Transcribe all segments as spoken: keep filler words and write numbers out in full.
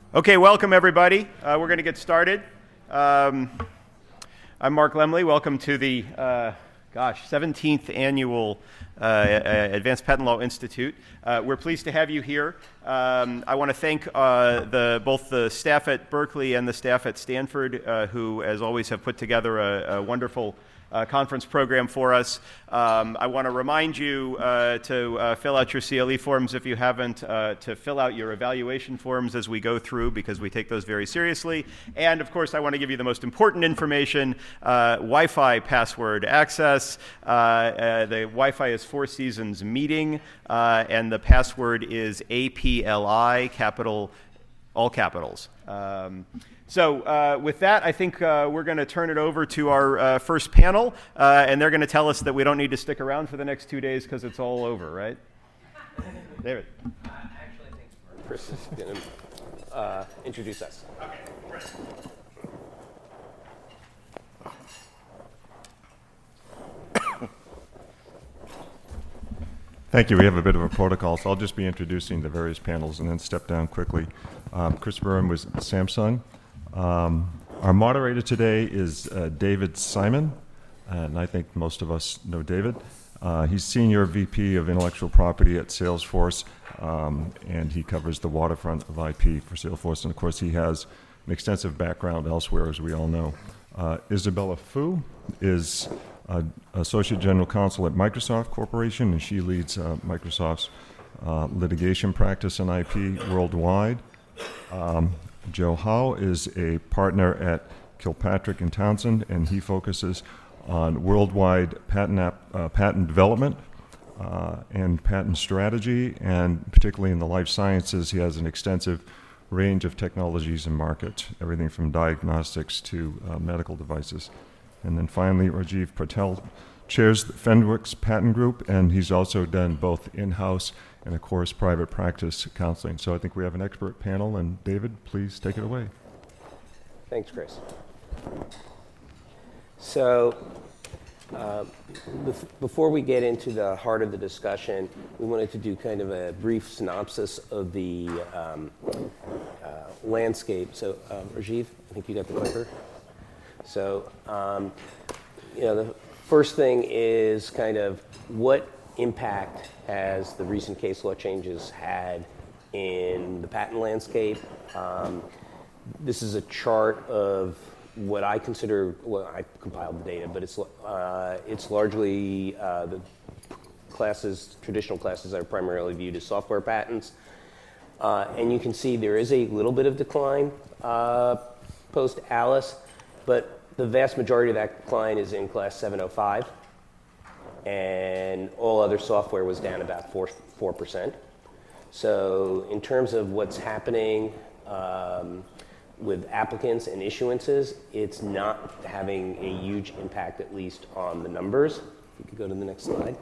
Okay, welcome everybody. Uh, we're going to get started. Um, I'm Mark Lemley. Welcome to the, uh, gosh, seventeenth Annual uh, Advanced Patent Law Institute. Uh, we're pleased to have you here. Um, I want to thank uh, the, both the staff at Berkeley and the staff at Stanford, uh, who, as always, have put together a, a wonderful Uh, conference program for us. Um, I want to remind you uh, to uh, fill out your C L E forms if you haven't, uh, to fill out your evaluation forms as we go through, because we take those very seriously. And of course, I want to give you the most important information, uh, Wi-Fi password access. Uh, uh, the Wi-Fi is Four Seasons Meeting, uh, and the password is A P L I, capital, all capitals. Um, So uh, with that, I think uh, we're going to turn it over to our uh, first panel, uh, and they're going to tell us that we don't need to stick around for the next two days because it's all over, right? David. Uh, actually, I think Chris is going to uh, introduce us. Okay, Chris. Thank you. We have a bit of a protocol, so I'll just be introducing the various panels and then step down quickly. Um, Chris Byrne with Samsung. Um, our moderator today is uh, David Simon, and I think most of us know David. Uh, he's Senior V P of Intellectual Property at Salesforce, um, and he covers the waterfront of I P for Salesforce, and of course he has an extensive background elsewhere, as we all know. Uh, Isabella Fu is uh, Associate General Counsel at Microsoft Corporation, and she leads uh, Microsoft's uh, litigation practice in I P worldwide. Um, Joe Howe is a partner at Kilpatrick and Townsend, and he focuses on worldwide patent, app, uh, patent development uh, and patent strategy, and particularly in the life sciences, he has an extensive range of technologies and markets, everything from diagnostics to uh, medical devices. And then finally, Rajiv Patel chairs the Fenwick's Patent Group, and he's also done both in-house and, of course, private practice counseling. So I think we have an expert panel, and David, please take it away. Thanks, Chris. So uh, bef- before we get into the heart of the discussion, we wanted to do kind of a brief synopsis of the um, uh, landscape. So um, Rajiv, I think you got the clicker. So, um, you know, the first thing is kind of what impact has the recent case law changes had in the patent landscape. Um, this is a chart of what I consider, well, I compiled the data, but it's uh, it's largely uh, the classes, traditional classes that are primarily viewed as software patents. Uh, and you can see there is a little bit of decline uh, post-Alice, but the vast majority of that decline is in class seven oh five. And all other software was down about four, 4%. So in terms of what's happening um, with applicants and issuances, it's not having a huge impact, at least on the numbers. If you could go to the next slide.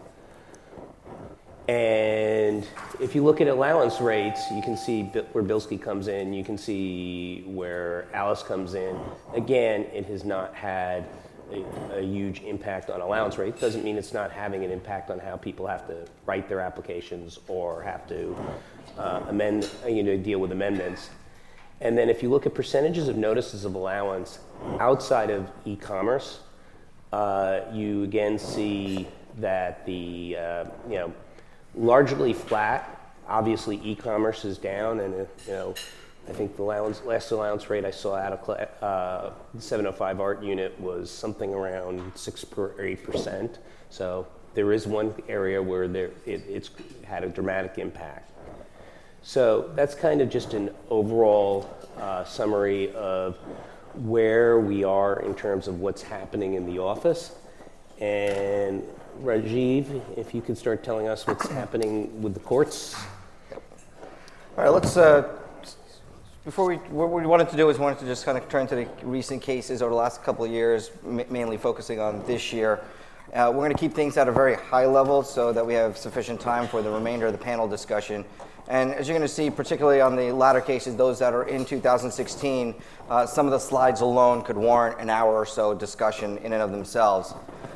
And if you look at allowance rates, you can see where Bilski comes in. You can see where Alice comes in. Again, it has not had A, a huge impact on allowance rate. Doesn't mean it's not having an impact on how people have to write their applications or have to uh, amend, you know, deal with amendments. And then if you look at percentages of notices of allowance outside of e-commerce, uh, you again see that the, uh, you know, largely flat. Obviously, e-commerce is down, and, uh, you know, I think the allowance, last allowance rate I saw out of uh, seven oh five ART unit was something around six or eight percent. So there is one area where there it, it's had a dramatic impact. So that's kind of just an overall uh, summary of where we are in terms of what's happening in the office. And Rajiv, if you could start telling us what's happening with the courts. All right, let's. Uh, Before we, what we wanted to do is wanted to just kind of turn to the recent cases over the last couple of years, m- mainly focusing on this year. Uh, we're going to keep things at a very high level so that we have sufficient time for the remainder of the panel discussion. And as you're going to see, particularly on the latter cases, those that are in two thousand sixteen, uh, some of the slides alone could warrant an hour or so discussion in and of themselves.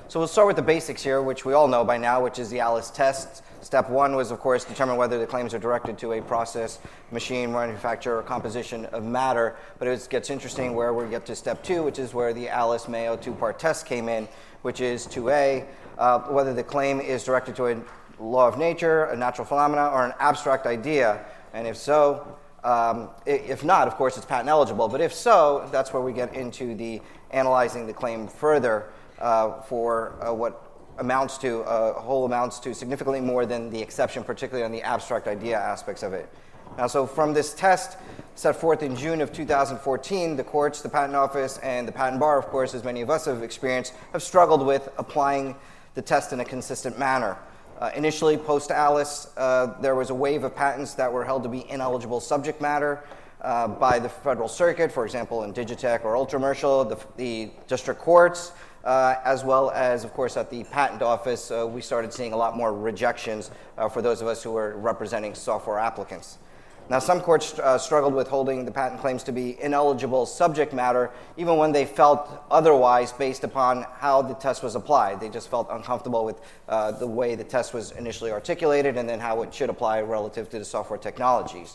So we'll start with the basics here, which we all know by now, which is the Alice test. Step one was, of course, determine whether the claims are directed to a process, machine, manufacture, or composition of matter. But it gets interesting where we get to step two, which is where the Alice-Mayo two-part test came in, which is two A, uh, whether the claim is directed to a law of nature, a natural phenomena, or an abstract idea. And if so, um, if not, of course, it's patent eligible. But if so, that's where we get into the analyzing the claim further uh, for uh, what amounts to, uh, whole amounts to significantly more than the exception, particularly on the abstract idea aspects of it. Now, so from this test set forth in June of two thousand fourteen, the courts, the Patent Office, and the Patent Bar, of course, as many of us have experienced, have struggled with applying the test in a consistent manner. Uh, initially, post-Alice, uh, there was a wave of patents that were held to be ineligible subject matter uh, by the Federal Circuit, for example, in Digitech or Ultramercial, the, the district courts, uh, as well as, of course, at the Patent Office, uh, we started seeing a lot more rejections uh, for those of us who were representing software applicants. Now, some courts uh, struggled with holding the patent claims to be ineligible subject matter, even when they felt otherwise based upon how the test was applied. They just felt uncomfortable with uh, the way the test was initially articulated and then how it should apply relative to the software technologies.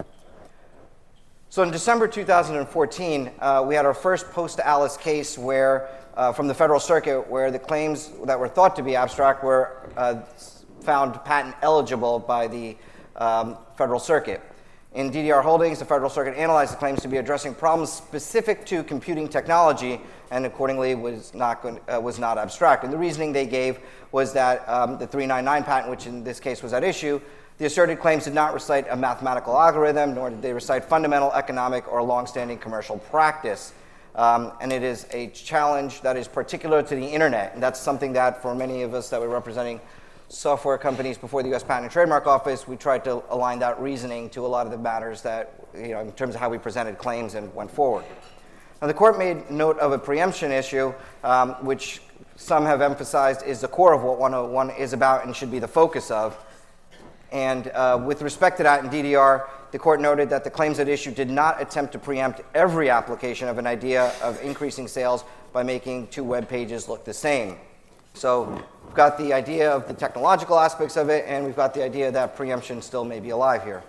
So in December two thousand fourteen, uh, we had our first post-Alice case where, uh, from the Federal Circuit, where the claims that were thought to be abstract were uh, found patent eligible by the um, Federal Circuit. In D D R Holdings, the Federal Circuit analyzed the claims to be addressing problems specific to computing technology and accordingly was not, going, uh, was not abstract. And the reasoning they gave was that um, the three ninety-nine patent, which in this case was at issue, the asserted claims did not recite a mathematical algorithm, nor did they recite fundamental economic or longstanding commercial practice. Um, and it is a challenge that is particular to the internet. And that's something that for many of us that were representing software companies before the U S Patent and Trademark Office, we tried to align that reasoning to a lot of the matters that, you know, in terms of how we presented claims and went forward. Now, the court made note of a preemption issue, um, which some have emphasized is the core of what one oh one is about and should be the focus of. And uh, with respect to that in D D R, the court noted that the claims at issue did not attempt to preempt every application of an idea of increasing sales by making two web pages look the same. So we've got the idea of the technological aspects of it, and we've got the idea that preemption still may be alive here.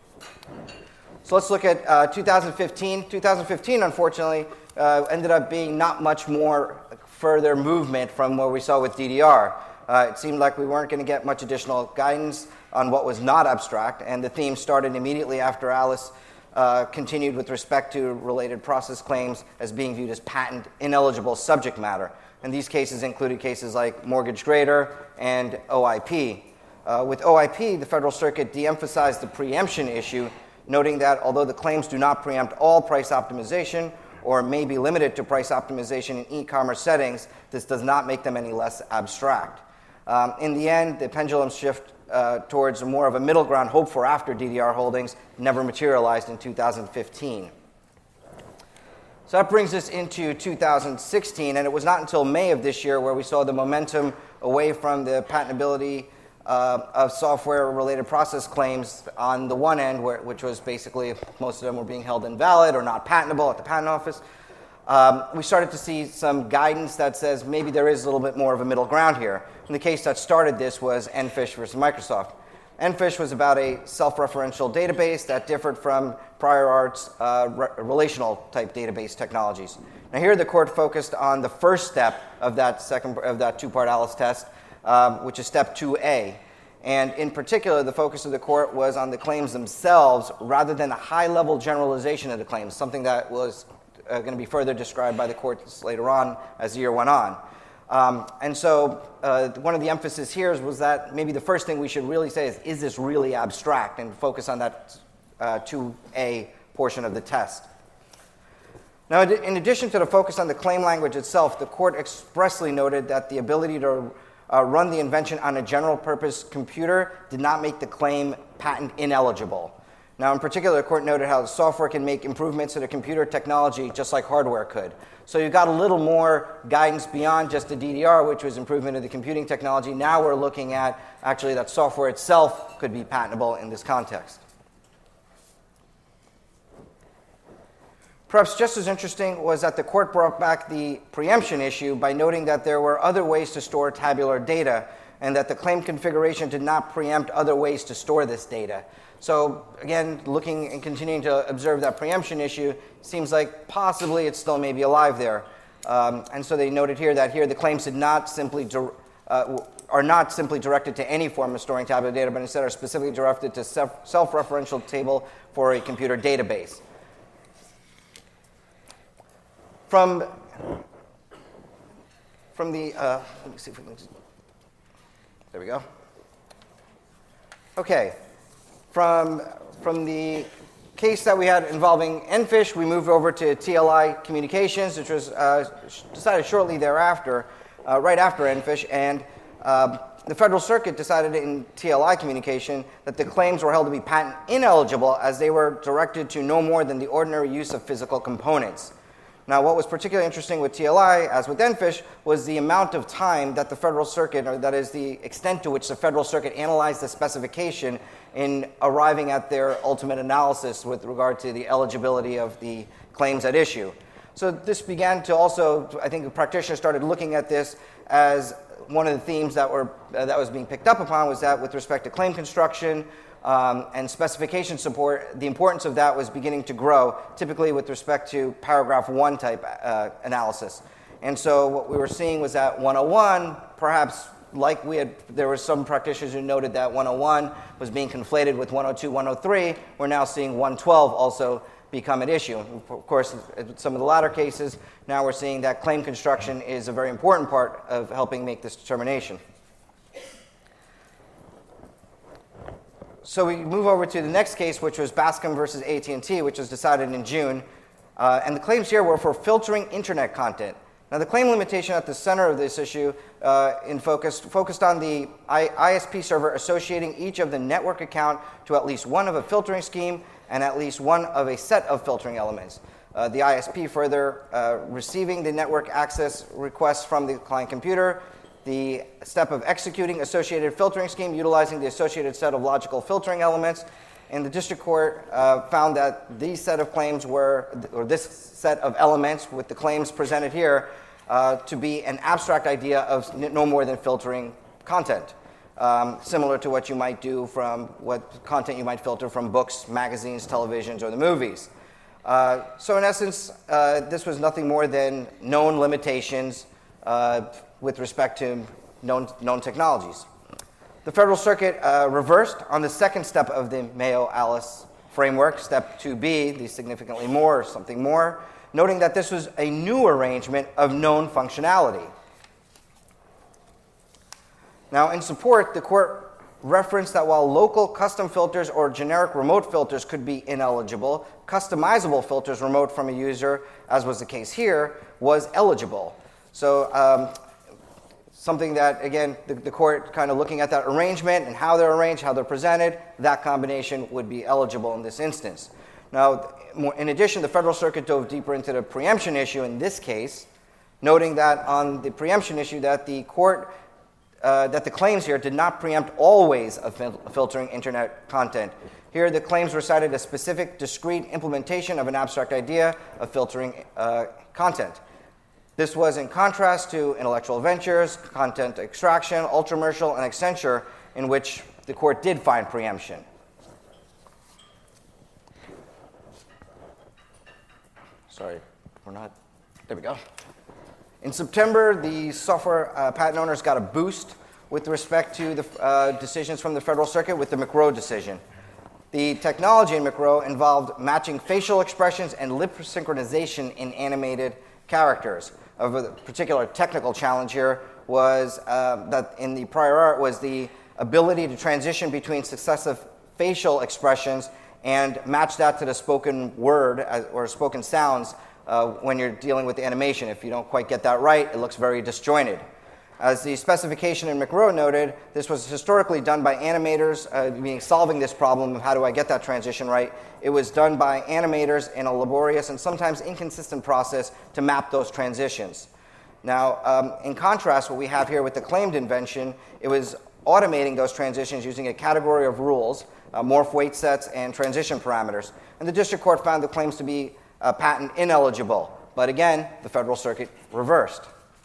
So let's look at uh, two thousand fifteen. two thousand fifteen, unfortunately, uh, ended up being not much more further movement from what we saw with D D R. Uh, it seemed like we weren't going to get much additional guidance on what was not abstract, and the theme started immediately after Alice uh, continued with respect to related process claims as being viewed as patent ineligible subject matter. And these cases included cases like Mortgage Grader and O I P. Uh, with O I P, the Federal Circuit de-emphasized the preemption issue, noting that although the claims do not preempt all price optimization or may be limited to price optimization in e-commerce settings, this does not make them any less abstract. Um, in the end, the pendulum shift uh, towards more of a middle ground hoped for after D D R Holdings never materialized in two thousand fifteen. So that brings us into two thousand sixteen, and it was not until May of this year where we saw the momentum away from the patentability uh, of software-related process claims on the one end, where, which was basically most of them were being held invalid or not patentable at the Patent Office. Um, we started to see some guidance that says maybe there is a little bit more of a middle ground here. And the case that started this was EnFish versus Microsoft. EnFish was about a self-referential database that differed from prior art's uh, re- relational type database technologies. Now here the court focused on the first step of that second of that two-part Alice test, um, which is step two A. And in particular, the focus of the court was on the claims themselves rather than a high-level generalization of the claims, something that was uh, going to be further described by the courts later on as the year went on. Um, and so uh, one of the emphasis here was that maybe the first thing we should really say is, is this really abstract? And focus on that uh, two A portion of the test. Now, in addition to the focus on the claim language itself, the court expressly noted that the ability to uh, run the invention on a general-purpose computer did not make the claim patent ineligible. Now, in particular, the court noted how the software can make improvements to the computer technology just like hardware could. So you got a little more guidance beyond just the D D R, which was improvement of the computing technology. Now we're looking at actually that software itself could be patentable in this context. Perhaps just as interesting was that the court brought back the preemption issue by noting that there were other ways to store tabular data and that the claim configuration did not preempt other ways to store this data. So again, looking and continuing to observe that preemption issue, seems like possibly it's still maybe alive there. Um, and so they noted here that here the claims did not simply di- uh, are not simply directed to any form of storing tabular data, but instead are specifically directed to self- self-referential table for a computer database. From, from the, uh, let me see if we can, there we go. Okay, from, from the case that we had involving EnFish, we moved over to T L I Communications, which was uh, decided shortly thereafter, uh, right after EnFish, and uh, the Federal Circuit decided in T L I Communication that the claims were held to be patent ineligible as they were directed to no more than the ordinary use of physical components. Now, what was particularly interesting with T L I, as with EnFish, was the amount of time that the Federal Circuit, or that is the extent to which the Federal Circuit analyzed the specification in arriving at their ultimate analysis with regard to the eligibility of the claims at issue. So this began to also, I think the practitioners started looking at this as one of the themes that were uh, that was being picked up upon was that with respect to claim construction, Um, and specification support, the importance of that was beginning to grow, typically with respect to paragraph one type uh, analysis. And so what we were seeing was that one oh one, perhaps like we had, there were some practitioners who noted that one oh one was being conflated with one oh two, one oh three. We're now seeing one twelve also become an issue. Of course, in some of the latter cases, now we're seeing that claim construction is a very important part of helping make this determination. So we move over to the next case, which was Bascom versus A T and T, which was decided in June. Uh, and the claims here were for filtering internet content. Now, the claim limitation at the center of this issue uh, in focused, focused on the I, ISP server associating each of the network account to at least one of a filtering scheme and at least one of a set of filtering elements. Uh, the I S P further uh, receiving the network access requests from the client computer, the step of executing associated filtering scheme utilizing the associated set of logical filtering elements. And the district court uh, found that these set of claims were, or this set of elements with the claims presented here, uh, to be an abstract idea of no more than filtering content, um, similar to what you might do from what content you might filter from books, magazines, televisions, or the movies. Uh, so in essence, uh, this was nothing more than known limitations uh, with respect to known, known technologies. The Federal Circuit uh, reversed on the second step of the Mayo-Alice framework, step two B, the significantly more or something more, noting that this was a new arrangement of known functionality. Now, in support, the court referenced that while local custom filters or generic remote filters could be ineligible, customizable filters remote from a user, as was the case here, was eligible. So um, something that, again, the, the court kind of looking at that arrangement and how they're arranged, how they're presented, that combination would be eligible in this instance. Now, in addition, the Federal Circuit dove deeper into the preemption issue in this case, noting that on the preemption issue that the court, uh, that the claims here did not preempt all ways of fil- filtering internet content. Here, the claims recited a specific, discrete implementation of an abstract idea of filtering uh, content. This was in contrast to Intellectual Ventures, Content Extraction, Ultramercial, and Accenture, in which the court did find preemption. Sorry, we're not, there we go. In September, the software uh, patent owners got a boost with respect to the uh, decisions from the Federal Circuit with the McRow decision. The technology in McRow involved matching facial expressions and lip synchronization in animated characters. Of a particular technical challenge here was uh, that in the prior art was the ability to transition between successive facial expressions and match that to the spoken word as, or spoken sounds uh, when you're dealing with the animation. If you don't quite get that right, it looks very disjointed. As the specification in McRow noted, this was historically done by animators, uh, meaning solving this problem of how do I get that transition right. It was done by animators in a laborious and sometimes inconsistent process to map those transitions. Now, um, in contrast, what we have here with the claimed invention, it was automating those transitions using a category of rules, uh, morph weight sets, and transition parameters. And the district court found the claims to be a patent ineligible. But again, the Federal Circuit reversed.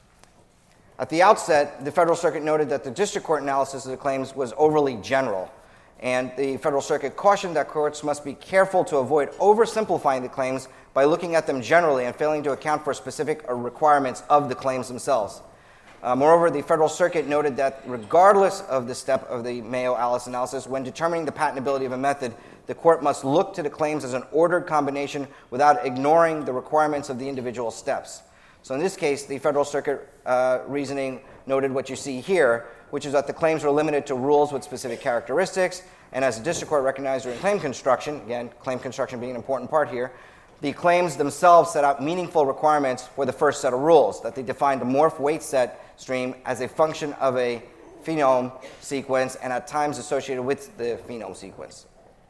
At the outset, the Federal Circuit noted that the district court analysis of the claims was overly general, and the Federal Circuit cautioned that courts must be careful to avoid oversimplifying the claims by looking at them generally and failing to account for specific requirements of the claims themselves. Uh, moreover, the Federal Circuit noted that regardless of the step of the Mayo-Alice analysis, when determining the patentability of a method, the court must look to the claims as an ordered combination without ignoring the requirements of the individual steps. So in this case, the Federal Circuit uh, reasoning noted what you see here, which is that the claims were limited to rules with specific characteristics, and as the district court recognized during claim construction, again, claim construction being an important part here, the claims themselves set out meaningful requirements for the first set of rules, that they defined a morph weight set stream as a function of a phenome sequence and at times associated with the phenome sequence.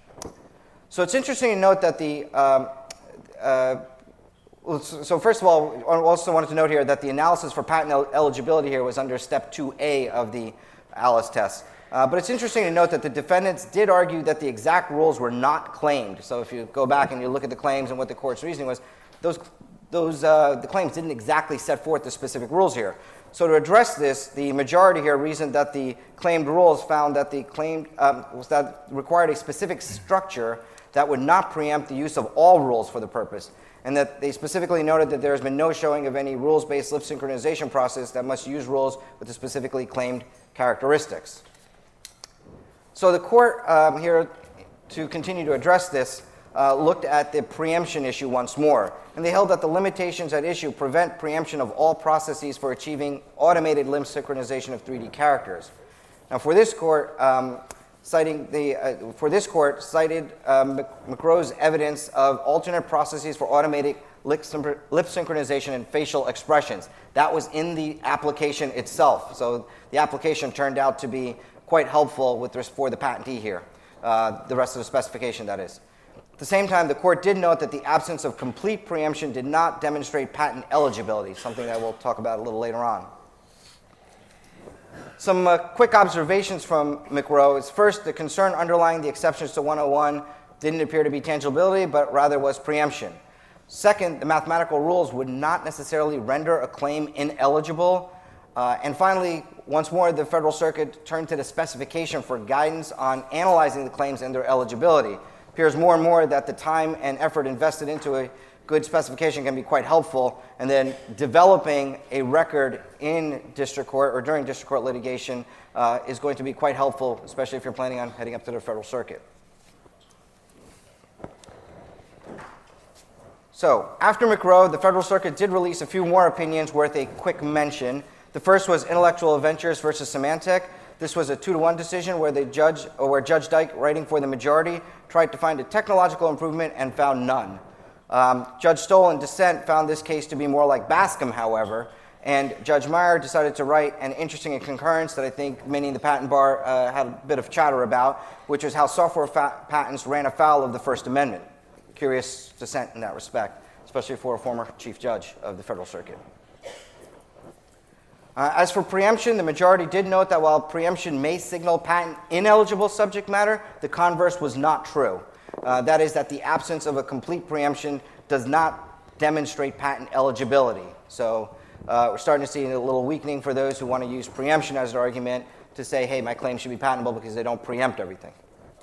So it's interesting to note that the, um, uh, so first of all, I also wanted to note here that the analysis for patent el- eligibility here was under step two A of the Alice test. Uh, but it's interesting to note that the defendants did argue that the exact rules were not claimed. So if you go back and you look at the claims and what the court's reasoning was, those, those uh, the claims didn't exactly set forth the specific rules here. So to address this, the majority here reasoned that the claimed rules found that the claimed um, was that required a specific structure that would not preempt the use of all rules for the purpose, and that they specifically noted that there has been no showing of any rules-based lip synchronization process that must use rules with the specifically claimed characteristics. So the court um, here, to continue to address this, uh, looked at the preemption issue once more. And they held that the limitations at issue prevent preemption of all processes for achieving automated limb synchronization of three D characters. Now for this court, um, citing the, uh, for this court, cited um, McRow's evidence of alternate processes for automated lip synchronization and facial expressions. That was in the application itself. So the application turned out to be quite helpful with this for the patentee here, uh, the rest of the specification, that is. At the same time, the court did note that the absence of complete preemption did not demonstrate patent eligibility, something that we'll talk about a little later on. Some uh, quick observations from McRow is first, the concern underlying the exceptions to one oh one didn't appear to be tangibility, but rather was preemption. Second, the mathematical rules would not necessarily render a claim ineligible. Uh, and finally, once more, the Federal Circuit turned to the specification for guidance on analyzing the claims and their eligibility. It appears more and more that the time and effort invested into a good specification can be quite helpful, and then developing a record in district court or during district court litigation uh, is going to be quite helpful, especially if you're planning on heading up to the Federal Circuit. So, after McRow, the Federal Circuit did release a few more opinions worth a quick mention. The first was Intellectual Ventures versus Symantec. This was a two to one decision where the judge, or where Judge Dyke, writing for the majority, tried to find a technological improvement and found none. Um, Judge Stoll, in dissent, found this case to be more like Bascom, however, and Judge Meyer decided to write an interesting concurrence that I think many in the patent bar uh, had a bit of chatter about, which was how software fa- patents ran afoul of the First Amendment. Curious dissent in that respect, especially for a former chief judge of the Federal Circuit. Uh, as for preemption, the majority did note that while preemption may signal patent ineligible subject matter, the converse was not true. Uh, that is, that the absence of a complete preemption does not demonstrate patent eligibility. So uh, we're starting to see a little weakening for those who want to use preemption as an argument to say, hey, my claim should be patentable because they don't preempt everything.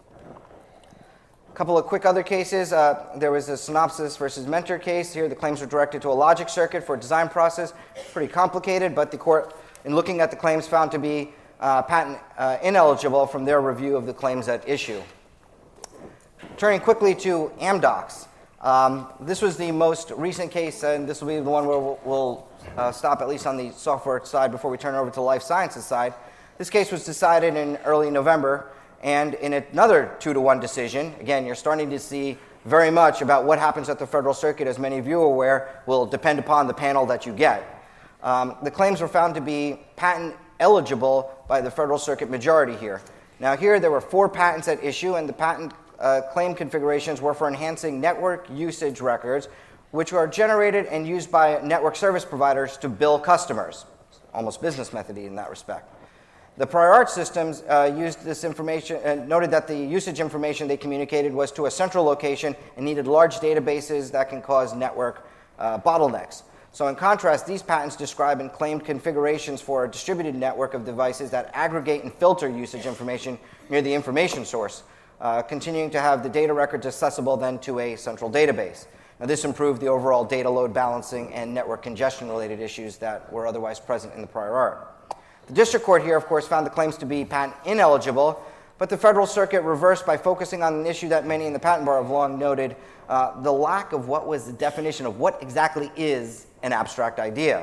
A couple of quick other cases. Uh, there was a Synopsys versus Mentor case. Here the claims were directed to a logic circuit for a design process. Pretty complicated, but the court, in looking at the claims, found to be uh, patent uh, ineligible from their review of the claims at issue. Turning quickly to Amdocs. Um, this was the most recent case, and this will be the one where we'll, we'll uh, stop at least on the software side before we turn over to the life sciences side. This case was decided in early November, and in another two to one decision, again, you're starting to see very much about what happens at the Federal Circuit, as many of you are aware, will depend upon the panel that you get. Um, the claims were found to be patent eligible by the Federal Circuit majority here. Now here there were four patents at issue, and the patent uh, claim configurations were for enhancing network usage records, which are generated and used by network service providers to bill customers. Almost business method in that respect. The prior art systems uh, used this information and noted that the usage information they communicated was to a central location and needed large databases that can cause network uh, bottlenecks. So in contrast, these patents describe and claimed configurations for a distributed network of devices that aggregate and filter usage information near the information source, uh, continuing to have the data records accessible then to a central database. Now, this improved the overall data load balancing and network congestion-related issues that were otherwise present in the prior art. The district court here, of course, found the claims to be patent ineligible, but the Federal Circuit reversed by focusing on an issue that many in the patent bar have long noted, uh, the lack of what was the definition of what exactly is an abstract idea.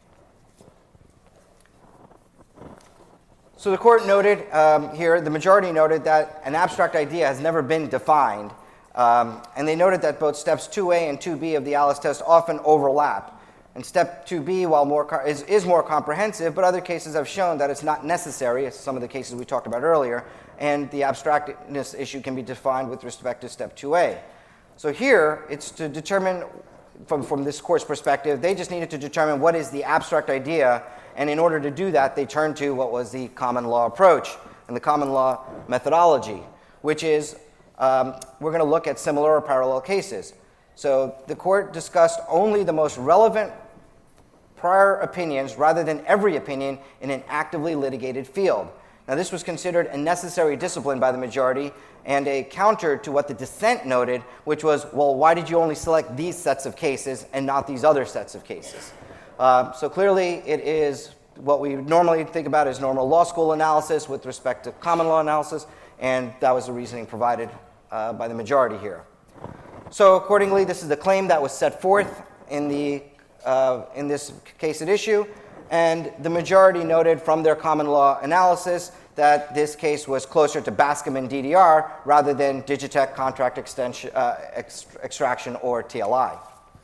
So the court noted um, here, the majority noted that an abstract idea has never been defined, um, and they noted that both steps two A and two B of the Alice test often overlap. And step two B, while more co- is, is more comprehensive, but other cases have shown that it's not necessary, as some of the cases we talked about earlier, and the abstractness issue can be defined with respect to step two A. So here, it's to determine, from, from this court's perspective, they just needed to determine what is the abstract idea, and in order to do that, they turned to what was the common law approach and the common law methodology, which is um, we're going to look at similar or parallel cases. So the court discussed only the most relevant prior opinions rather than every opinion in an actively litigated field. Now, this was considered a necessary discipline by the majority and a counter to what the dissent noted, which was, well, why did you only select these sets of cases and not these other sets of cases? Uh, so clearly, it is what we normally think about as normal law school analysis with respect to common law analysis, and that was the reasoning provided uh, by the majority here. So accordingly, this is the claim that was set forth in the uh, in this case at issue, and the majority noted from their common law analysis that this case was closer to Bascom and D D R rather than Digitech contract extension, uh, ex- extraction or T L I.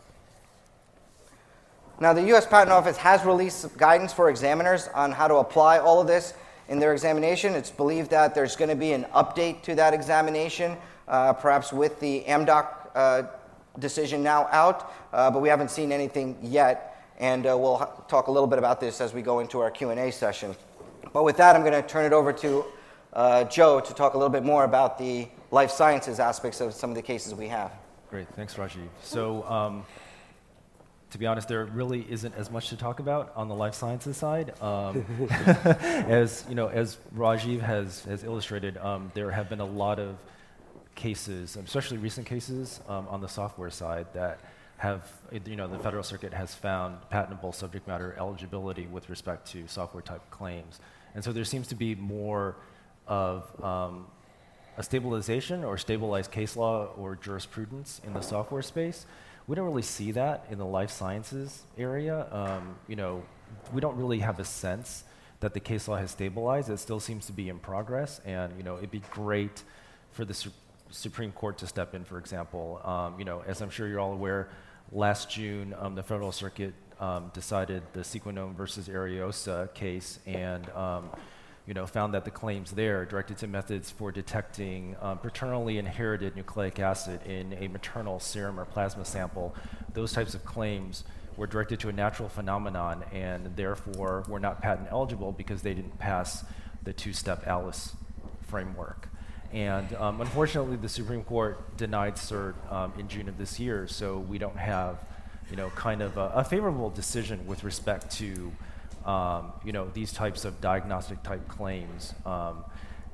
Now, the U S Patent Office has released guidance for examiners on how to apply all of this in their examination. It's believed that there's going to be an update to that examination, uh, perhaps with the AMDOC uh, decision now out, uh, but we haven't seen anything yet, and uh, we'll ha- talk a little bit about this as we go into our Q and A session. But with that, I'm going to turn it over to uh, Joe to talk a little bit more about the life sciences aspects of some of the cases we have. Great, thanks, Rajiv. So, um, to be honest, there really isn't as much to talk about on the life sciences side. Um, as you know, as Rajiv has has illustrated, um, there have been a lot of cases, especially recent cases um, on the software side, that have, you know, the Federal Circuit has found patentable subject matter eligibility with respect to software type claims. And so there seems to be more of um, a stabilization or stabilized case law or jurisprudence in the software space. We don't really see that in the life sciences area. Um, you know, we don't really have a sense that the case law has stabilized. It still seems to be in progress, and you know, it'd be great for the su- Supreme Court to step in, for example. Um, you know, as I'm sure you're all aware, last June, um, the Federal Circuit um, decided the Sequinome versus Ariosa case, and um, you know, found that the claims there directed to methods for detecting um, paternally inherited nucleic acid in a maternal serum or plasma sample. Those types of claims were directed to a natural phenomenon, and therefore were not patent eligible because they didn't pass the two-step Alice framework. And um, unfortunately, the Supreme Court denied cert um, in June of this year, so we don't have, you know, kind of a, a favorable decision with respect to, um, you know, these types of diagnostic type claims. Um,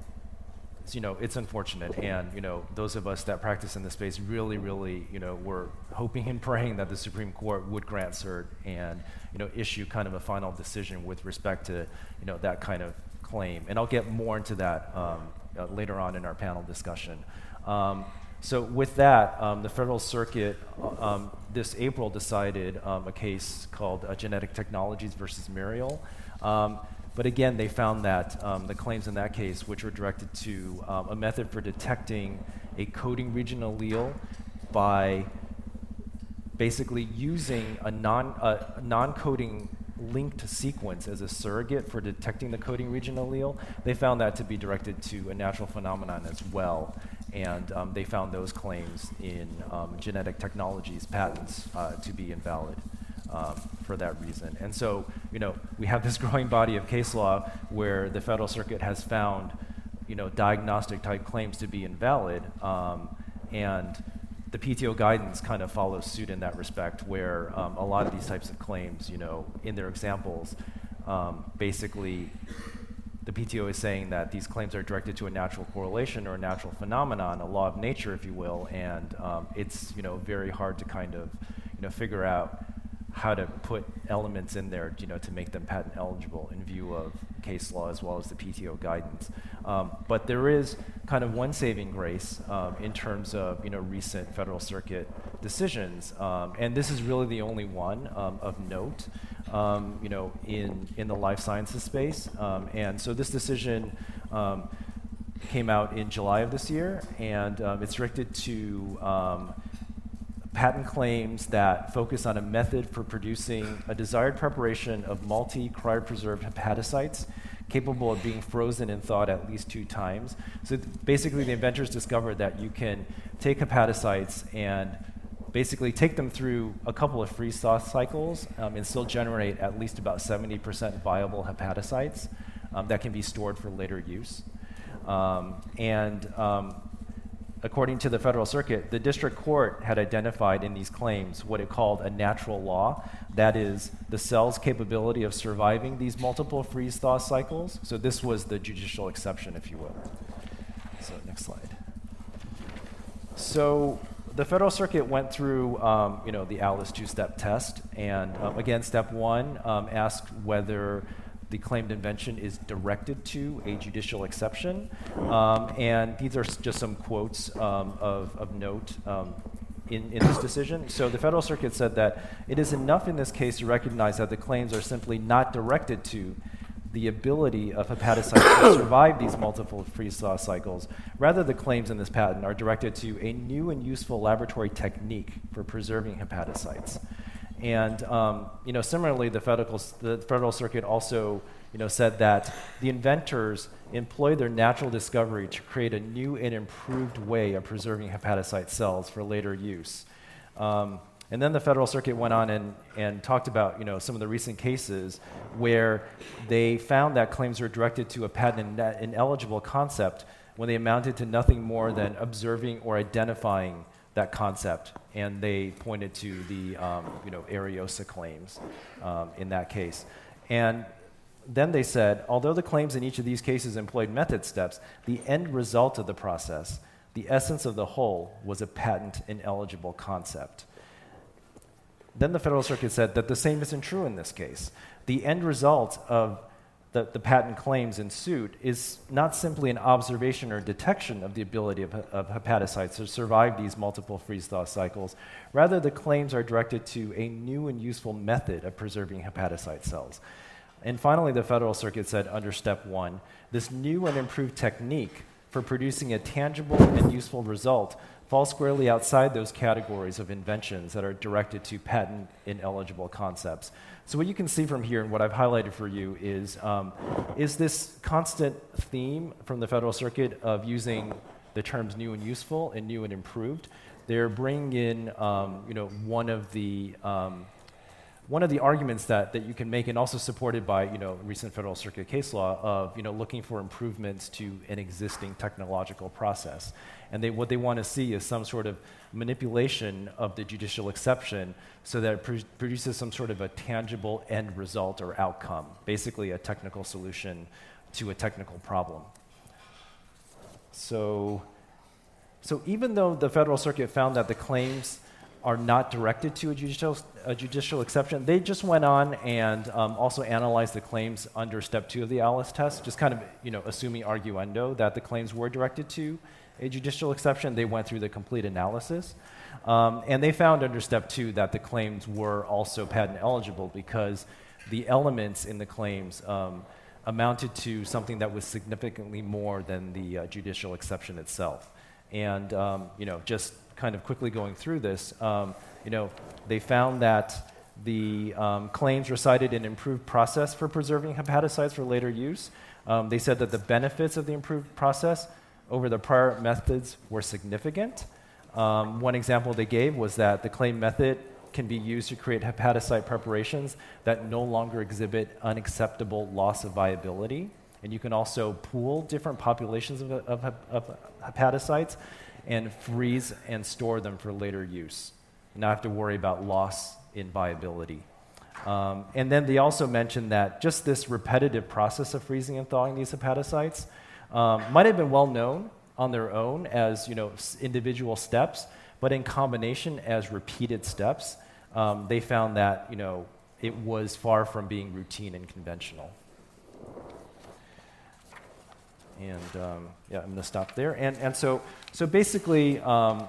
so, you know, it's unfortunate, and you know, those of us that practice in the space really, really, you know, were hoping and praying that the Supreme Court would grant cert and, you know, issue kind of a final decision with respect to, you know, that kind of claim. And I'll get more into that um, Uh, later on in our panel discussion. Um, so with that, um, the Federal Circuit uh, um, this April decided um, a case called uh, Genetic Technologies versus Muriel. Um, but again, they found that um, the claims in that case, which were directed to um, a method for detecting a coding region allele by basically using a non uh, non-coding linked sequence as a surrogate for detecting the coding region allele, they found that to be directed to a natural phenomenon as well. And um, they found those claims in um, Genetic Technologies patents uh, to be invalid. um, for that reason. And so, you know, we have this growing body of case law where the Federal Circuit has found, you know, diagnostic type claims to be invalid, um, and the P T O guidance kind of follows suit in that respect, where um, a lot of these types of claims, you know, in their examples, um, basically the P T O is saying that these claims are directed to a natural correlation or a natural phenomenon, a law of nature, if you will, and um, it's, you know, very hard to kind of, you know, figure out how to put elements in there, you know, to make them patent eligible in view of case law as well as the P T O guidance. Um, but there is kind of one saving grace um, in terms of, you know, recent Federal Circuit decisions, um, and this is really the only one um, of note, um, you know, in in the life sciences space. Um, and so this decision um, came out in July of this year, and um, it's directed to um, patent claims that focus on a method for producing a desired preparation of multi-cryopreserved hepatocytes capable of being frozen and thawed at least two times. So th- basically the inventors discovered that you can take hepatocytes and basically take them through a couple of freeze-thaw cycles um, and still generate at least about seventy percent viable hepatocytes um, that can be stored for later use. Um, and um, According to the Federal Circuit, the district court had identified in these claims what it called a natural law, that is, the cell's capability of surviving these multiple freeze-thaw cycles. So this was the judicial exception, if you will. So next slide. So the Federal Circuit went through, um, you know, the ALICE two-step test, and um, again, step one um, asked whether the claimed invention is directed to a judicial exception. Um, and these are s- just some quotes um, of, of note um, in, in this decision. So the Federal Circuit said that it is enough in this case to recognize that the claims are simply not directed to the ability of hepatocytes to survive these multiple freeze-thaw cycles. Rather, the claims in this patent are directed to a new and useful laboratory technique for preserving hepatocytes. And um, you know, similarly, the federal, the Federal Circuit also, you know, said that the inventors employ their natural discovery to create a new and improved way of preserving hepatocyte cells for later use. Um, and then the Federal Circuit went on and, and talked about, you know, some of the recent cases where they found that claims were directed to a patent ineligible concept when they amounted to nothing more than observing or identifying that concept, and they pointed to the um, you know, Ariosa claims um, in that case. And then they said, although the claims in each of these cases employed method steps, the end result of the process, the essence of the whole, was a patent ineligible concept. Then the Federal Circuit said that the same isn't true in this case. The end result of The, the patent claims in suit is not simply an observation or detection of the ability of, of hepatocytes to survive these multiple freeze-thaw cycles. Rather, the claims are directed to a new and useful method of preserving hepatocyte cells. And finally, the Federal Circuit said under step one, this new and improved technique for producing a tangible and useful result falls squarely outside those categories of inventions that are directed to patent ineligible concepts. So what you can see from here and what I've highlighted for you is, um, is this constant theme from the Federal Circuit of using the terms new and useful and new and improved. They're bringing in um, you know, one of the um, one of the arguments that, that you can make, and also supported by, you know, recent Federal Circuit case law, of, you know, looking for improvements to an existing technological process. And they, what they want to see is some sort of manipulation of the judicial exception so that it pr- produces some sort of a tangible end result or outcome, basically a technical solution to a technical problem. So, so even though the Federal Circuit found that the claims are not directed to a judicial, a judicial exception, they just went on and um, also analyzed the claims under step two of the ALICE test, just kind of, you know, assuming arguendo that the claims were directed to a judicial exception. They went through the complete analysis. Um, and they found under step two that the claims were also patent eligible because the elements in the claims um, amounted to something that was significantly more than the uh, judicial exception itself. And, um, you know, just kind of quickly going through this, um, you know, they found that the um, claims recited an improved process for preserving hepatocytes for later use. Um, they said that the benefits of the improved process over the prior methods were significant. Um, one example they gave was that the claim method can be used to create hepatocyte preparations that no longer exhibit unacceptable loss of viability. And you can also pool different populations of, of, of hepatocytes and freeze and store them for later use. Not have to worry about loss in viability. Um, and then they also mentioned that just this repetitive process of freezing and thawing these hepatocytes um, might have been well known on their own as, you know, individual steps, but in combination as repeated steps, um, they found that, you know, it was far from being routine and conventional. And um, yeah, I'm going to stop there. And and so so basically, um,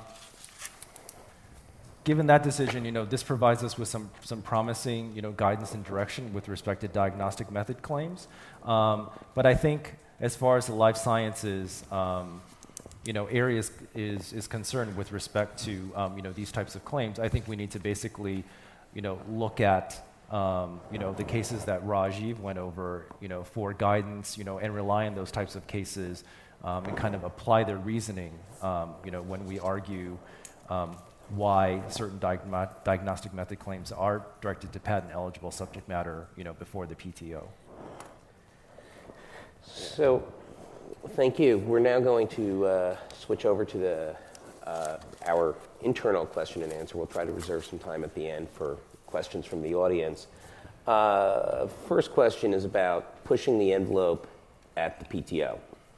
given that decision, you know, this provides us with some some promising, you know, guidance and direction with respect to diagnostic method claims. Um, but I think as far as the life sciences, um, you know, areas is is concerned with respect to um, you know, these types of claims, I think we need to basically, you know, look at um, you know, the cases that Rajiv went over, you know, for guidance, you know, and rely on those types of cases um, and kind of apply their reasoning, um, you know, when we argue um, why certain diagno- diagnostic method claims are directed to patent eligible subject matter, you know, before the P T O. So, thank you. We're now going to uh, switch over to the uh, our internal question and answer. We'll try to reserve some time at the end for questions from the audience. Uh, first question is about pushing the envelope at the P T O.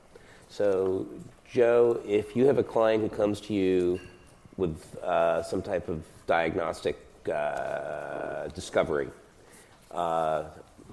So, Joe, if you have a client who comes to you with uh, some type of diagnostic uh, discovery, uh,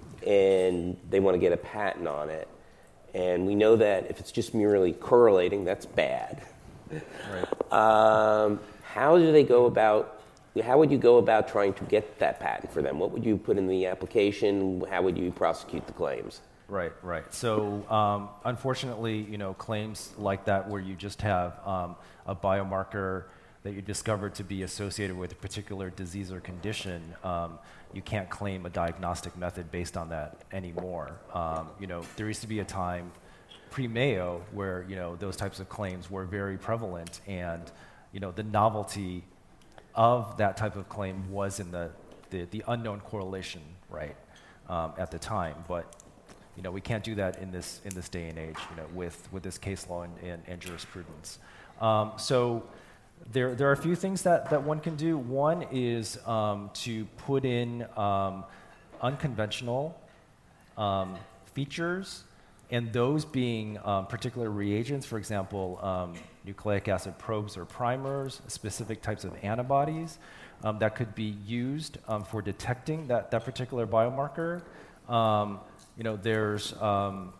and they want to get a patent on it, and we know that if it's just merely correlating, that's bad. Right. Um, how do they go about, how would you go about trying to get that patent for them? What would you put in the application? How would you prosecute the claims? Right, right. So um, unfortunately, you know, claims like that where you just have um, a biomarker that you discovered to be associated with a particular disease or condition, um, you can't claim a diagnostic method based on that anymore. Um, you know, there used to be a time pre-Mayo where, you know, those types of claims were very prevalent, and, you know, the novelty of that type of claim was in the, the, the unknown correlation, right, um, at the time. But, you know, we can't do that in this in this day and age, you know, with, with this case law and, and, and jurisprudence. Um, so there there are a few things that, that one can do. One is um, to put in um, unconventional um, features, and those being um, particular reagents, for example, um, nucleic acid probes or primers, specific types of antibodies um, that could be used um, for detecting that, that particular biomarker. Um, you know, there's um,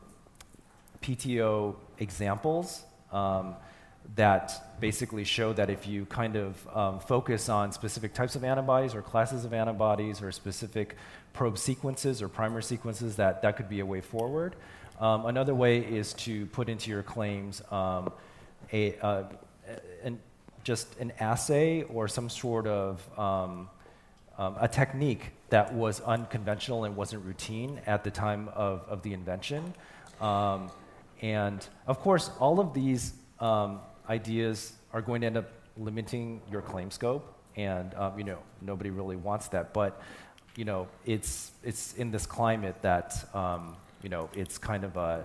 P T O examples um, that basically show that if you kind of um, focus on specific types of antibodies or classes of antibodies or specific probe sequences or primer sequences, that that could be a way forward. Um, another way is to put into your claims um, a, uh, an, just an assay or some sort of um, um, a technique that was unconventional and wasn't routine at the time of, of the invention. Um, and of course, all of these um, ideas are going to end up limiting your claim scope, and um, you know, nobody really wants that. But you know, it's it's in this climate that um, you know, it's kind of a,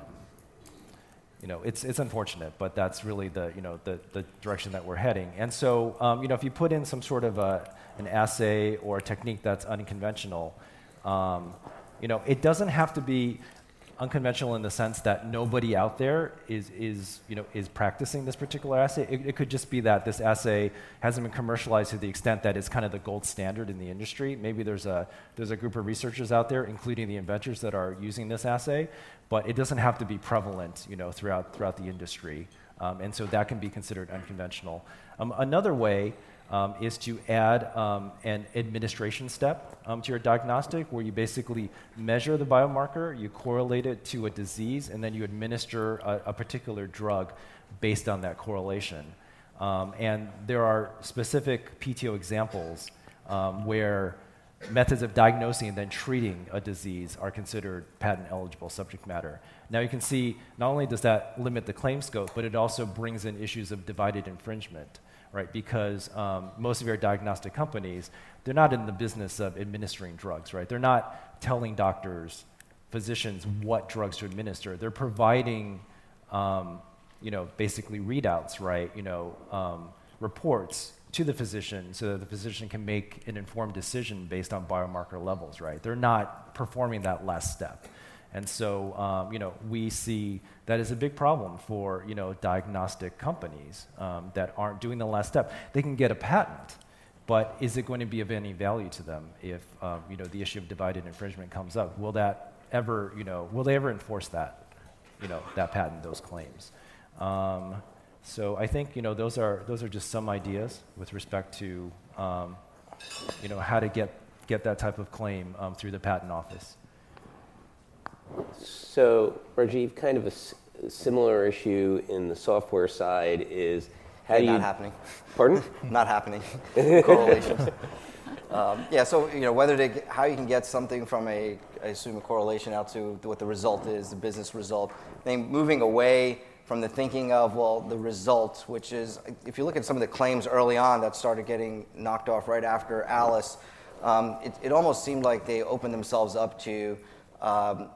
you know, it's it's unfortunate, but that's really the, you know, the, the direction that we're heading. And so, um, you know, if you put in some sort of a, an assay or a technique that's unconventional, um, you know, it doesn't have to be unconventional in the sense that nobody out there is, is you know, is practicing this particular assay. It, it could just be that this assay hasn't been commercialized to the extent that it's kind of the gold standard in the industry. Maybe there's a there's a group of researchers out there, including the inventors, that are using this assay, but it doesn't have to be prevalent, you know, throughout throughout the industry, um, and so that can be considered unconventional. Um, another way Um, is to add um, an administration step um, to your diagnostic, where you basically measure the biomarker, you correlate it to a disease, and then you administer a, a particular drug based on that correlation. Um, and there are specific P T O examples um, where methods of diagnosing and then treating a disease are considered patent-eligible subject matter. Now you can see, not only does that limit the claim scope, but it also brings in issues of divided infringement. right? Because um, most of your diagnostic companies, they're not in the business of administering drugs, right? They're not telling doctors, physicians what drugs to administer. They're providing, um, you know, basically readouts, right? You know, um, reports to the physician so that the physician can make an informed decision based on biomarker levels, right? They're not performing that last step. And so, um, you know, we see that is a big problem for, you know, diagnostic companies um, that aren't doing the last step. They can get a patent, but is it going to be of any value to them if, um, you know, the issue of divided infringement comes up? Will that ever, you know, will they ever enforce that, you know, that patent, those claims? Um, so I think, you know, those are those are just some ideas with respect to, um, you know, how to get get that type of claim um, through the patent office. So, Rajiv, kind of a s- similar issue in the software side is how do not you... happening. Pardon? Not happening. Correlations. Um, yeah, so you know whether to get, how you can get something from a, I assume a correlation out to what the result is, the business result. I think moving away from the thinking of well the result, which is if you look at some of the claims early on that started getting knocked off right after Alice, um, it, it almost seemed like they opened themselves up to. Um,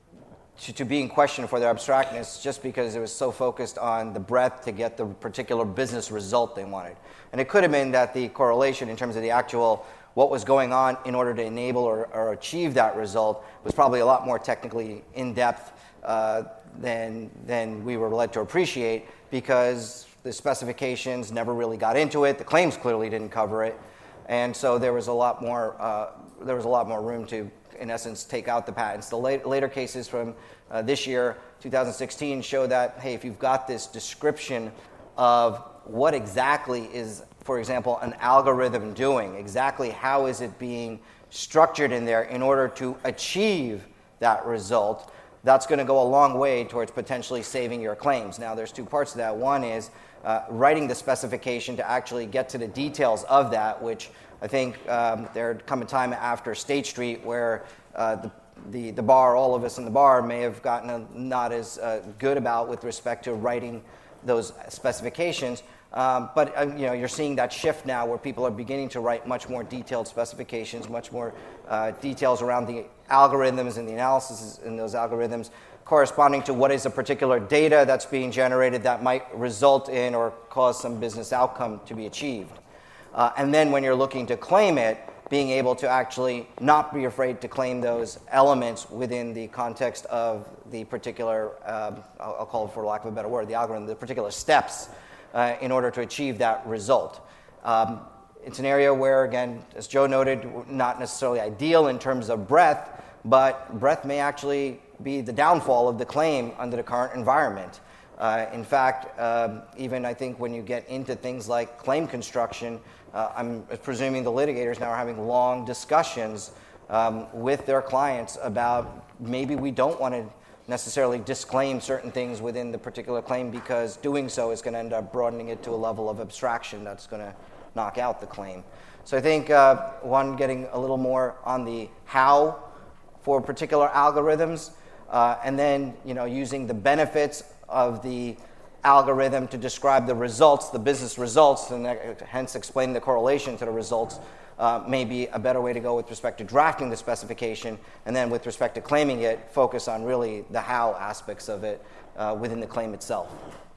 To, to being questioned for their abstractness just because it was so focused on the breadth to get the particular business result they wanted. And it could have been that the correlation in terms of the actual what was going on in order to enable or, or achieve that result was probably a lot more technically in-depth uh, than, than we were led to appreciate because the specifications never really got into it, the claims clearly didn't cover it, and so there was a lot more, uh, there was a lot more room to in essence, take out the patents. The late, later cases from uh, this year, two thousand sixteen, show that, hey, if you've got this description of what exactly is, for example, an algorithm doing, exactly how is it being structured in there in order to achieve that result, that's going to go a long way towards potentially saving your claims. Now, there's two parts to that. One is uh, writing the specification to actually get to the details of that, which I think um, there come a time after State Street where uh, the, the the bar, all of us in the bar, may have gotten a, not as uh, good about with respect to writing those specifications. Um, but uh, you know, you're seeing that shift now where people are beginning to write much more detailed specifications, much more uh, details around the algorithms and the analysis in those algorithms, corresponding to what is a particular data that's being generated that might result in or cause some business outcome to be achieved. Uh, and then when you're looking to claim it, being able to actually not be afraid to claim those elements within the context of the particular, um, I'll, I'll call it for lack of a better word, the algorithm, the particular steps uh, in order to achieve that result. Um, it's an area where, again, as Joe noted, not necessarily ideal in terms of breadth, but breadth may actually be the downfall of the claim under the current environment. Uh, in fact, um, even I think when you get into things like claim construction, uh, I'm presuming the litigators now are having long discussions um, with their clients about maybe we don't want to necessarily disclaim certain things within the particular claim because doing so is going to end up broadening it to a level of abstraction that's going to knock out the claim. So I think, uh, one, getting a little more on the how for particular algorithms, uh, and then you know using the benefits of the algorithm to describe the results, the business results, and hence explain the correlation to the results uh, may be a better way to go with respect to drafting the specification, and then with respect to claiming it, focus on really the how aspects of it uh, within the claim itself.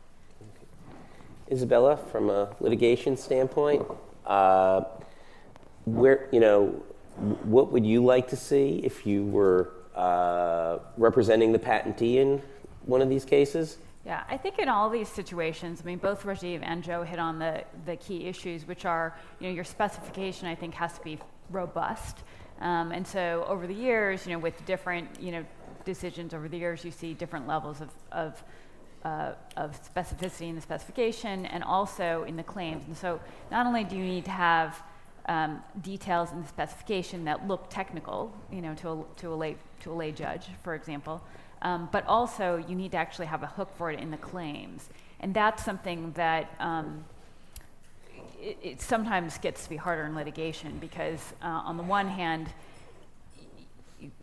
Isabella, from a litigation standpoint, uh, where you know, what would you like to see if you were uh, representing the patentee in one of these cases? Yeah, I think in all these situations, I mean, both Rajiv and Joe hit on the, the key issues, which are, you know, your specification, I think, has to be robust. Um, and so over the years, you know, with different, you know, decisions over the years, you see different levels of, of, uh, of specificity in the specification and also in the claims. And so not only do you need to have um, details in the specification that look technical, you know, to a, to a lay, to a lay judge, for example, Um, but also you need to actually have a hook for it in the claims. And that's something that um, it, it sometimes gets to be harder in litigation because uh, on the one hand,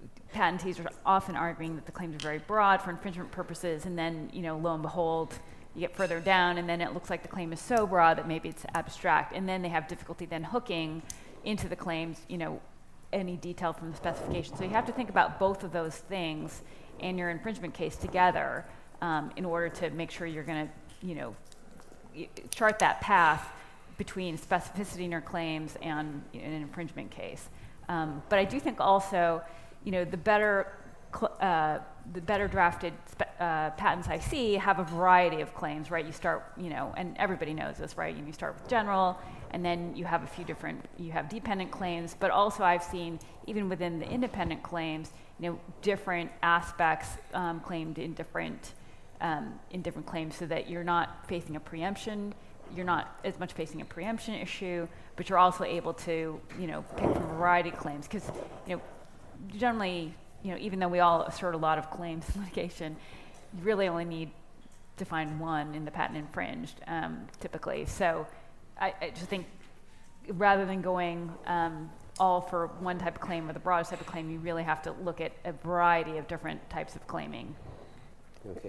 patentees are often arguing that the claims are very broad for infringement purposes, and then, you know, lo and behold, you get further down, and then it looks like the claim is so broad that maybe it's abstract, and then they have difficulty then hooking into the claims, you know, any detail from the specification. So you have to think about both of those things and your infringement case together um, in order to make sure you're going to, you know, y- chart that path between specificity in your claims and you know, an infringement case. Um, but I do think also, you know, the better cl- uh, the better drafted spe- uh, patents I see have a variety of claims, right? You start, you know, and everybody knows this, right? You start with general, and then you have a few different, you have dependent claims, but also I've seen, even within the independent claims, you know, different aspects um, claimed in different, um, in different claims, so that you're not facing a preemption, you're not as much facing a preemption issue, but you're also able to, you know, pick from a variety of claims, because, you know, generally, you know, even though we all assert a lot of claims in litigation, you really only need to find one in the patent infringed, um, typically. So I, I just think rather than going um, all for one type of claim or the broadest type of claim, you really have to look at a variety of different types of claiming. Okay.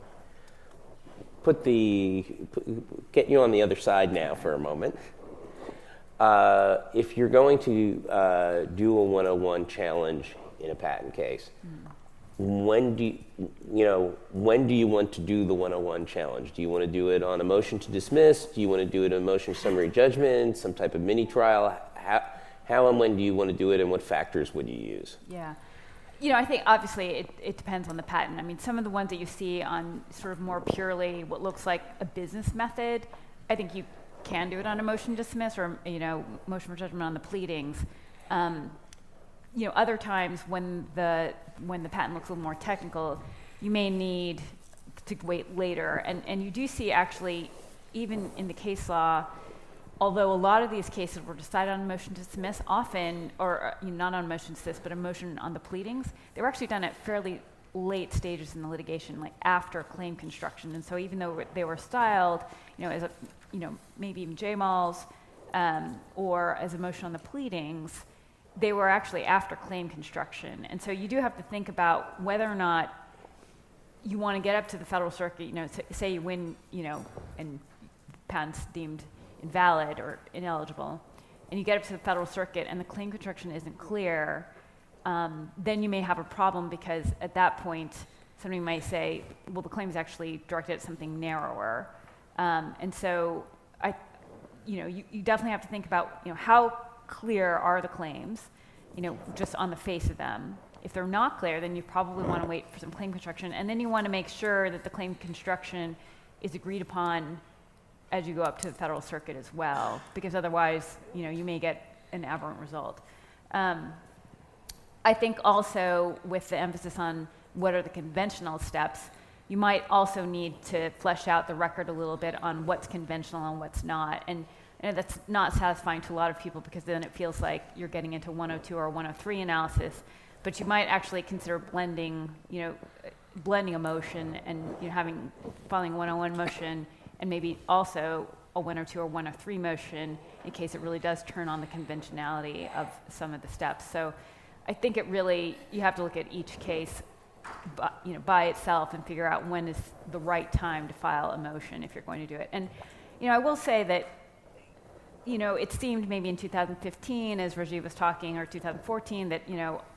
Put the, put, get you on the other side now for a moment. Uh, if you're going to uh, do a one oh one challenge in a patent case, mm. when do you, you know, when do you want to do the one oh one challenge? Do you want to do it on a motion to dismiss? Do you want to do it on a motion of summary judgment, some type of mini trial? How, how and when do you want to do it, and what factors would you use? Yeah. You know, I think obviously it, it depends on the patent. I mean, some of the ones that you see on sort of more purely what looks like a business method, I think you can do it on a motion to dismiss or, you know, motion for judgment on the pleadings. Um, you know, other times when the when the patent looks a little more technical, you may need to wait later. And and you do see actually, even in the case law, although a lot of these cases were decided on a motion to dismiss, often, or you know, not on a motion to dismiss, but a motion on the pleadings, they were actually done at fairly late stages in the litigation, like after claim construction. And so even though they were styled, you know, as a, you know, maybe even J MALs, um, or as a motion on the pleadings, they were actually after claim construction. And so you do have to think about whether or not you want to get up to the federal circuit, you know, say you win, you know, and patents deemed invalid or ineligible, and you get up to the federal circuit and the claim construction isn't clear, um, then you may have a problem, because at that point, somebody might say, well, the claim is actually directed at something narrower. Um, and so I, you know, you, you definitely have to think about, you know, how clear are the claims, you know, just on the face of them. If they're not clear, then you probably want to wait for some claim construction, and then you want to make sure that the claim construction is agreed upon as you go up to the federal circuit as well, because otherwise, you know, you may get an aberrant result. Um, I think also with the emphasis on what are the conventional steps, you might also need to flesh out the record a little bit on what's conventional and what's not. And, and that's not satisfying to a lot of people, because then it feels like you're getting into one oh two or one oh three analysis, but you might actually consider blending, you know, blending a motion and, you know, having, filing a one oh one motion, and maybe also a one oh two or one oh three motion in case it really does turn on the conventionality of some of the steps. So I think it really, you have to look at each case by, you know, by itself and figure out when is the right time to file a motion if you're going to do it. And, you know, I will say that, you know, it seemed maybe in two thousand fifteen, as Rajiv was talking, or two thousand fourteen, that, you know,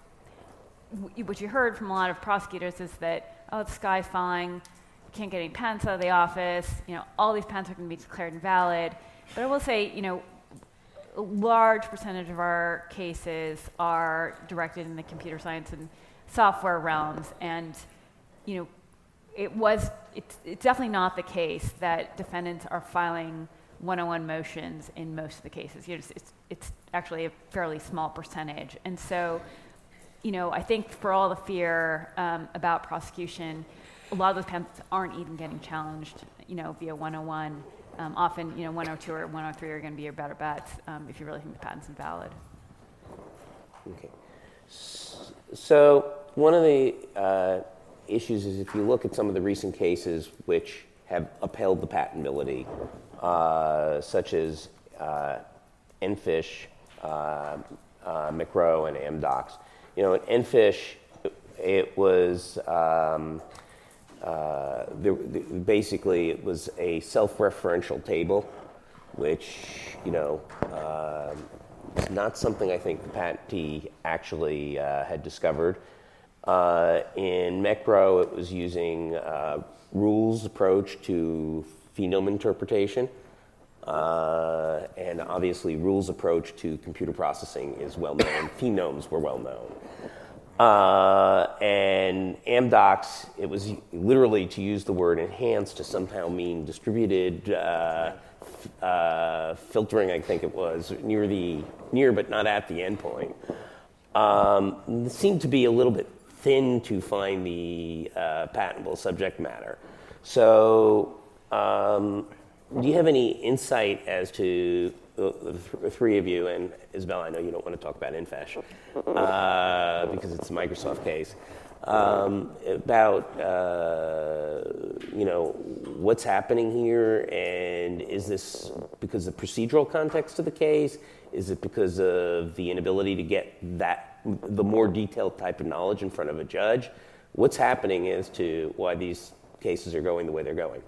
w- what you heard from a lot of prosecutors is that, oh, the sky's falling, can't get any patents out of the office, you know, all these patents are going to be declared invalid. But I will say, you know, a large percentage of our cases are directed in the computer science and software realms, and, you know, it was, it's, it's definitely not the case that defendants are filing one oh one motions in most of the cases. You know, it's, it's, it's actually a fairly small percentage. And so, you know, I think for all the fear um, about prosecution, a lot of those patents aren't even getting challenged, you know, via one oh one. Um, often, you know, one oh two or one oh three are going to be your better bets um, if you really think the patent's invalid. Okay. So one of the uh, issues is, if you look at some of the recent cases which have upheld the patentability, uh, such as uh, Enfish, uh, uh, McRow, and Amdocs. You know, in Enfish, it was um, uh, there, the, basically it was a self-referential table, which, you know, uh, is not something I think the patentee actually uh, had discovered. Uh, in MECRO, it was using uh, rules approach to phenome interpretation. Uh, and obviously, rules approach to computer processing is well known. Phenomes were well known. Uh, and Amdocs, it was literally to use the word enhanced to somehow mean distributed uh, f- uh, filtering, I think it was, near the near but not at the endpoint. Um, it seemed to be a little bit thin to find the uh, patentable subject matter. So, um, do you have any insight as to the, the three of you, and Isabel, I know you don't want to talk about Infesh uh, because it's a Microsoft case, um, about uh, you know what's happening here, and is this because of procedural context of the case? Is it because of the inability to get that the more detailed type of knowledge in front of a judge? What's happening as to why these cases are going the way they're going?